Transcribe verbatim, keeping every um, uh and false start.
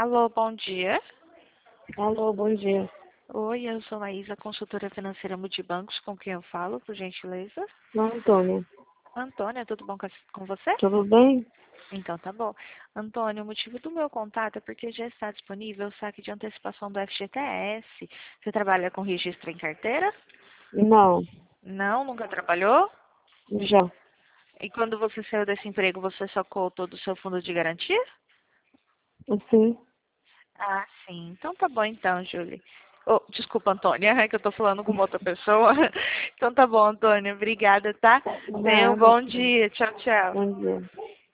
Alô, bom dia. Alô, bom dia. Oi, eu sou a Isa, consultora financeira Multibancos, com quem eu falo, por gentileza? Não, Antônia. Antônia, tudo bom com com você? Tudo bem? Então tá bom. Antônia, o motivo do meu contato é porque já está disponível o saque de antecipação do F G T S. Você trabalha com registro em carteira? Não, Não, nunca trabalhou? já. E quando você saiu desse emprego, você sacou todo o seu fundo de garantia? Sim. Ah, sim. Então tá bom então, Julie. Oh, desculpa, Antônia, é que eu tô falando com uma outra pessoa. Então tá bom, Antônia. Obrigada, tá? Tenha um Nada. bom dia. Tchau, tchau. Bom dia.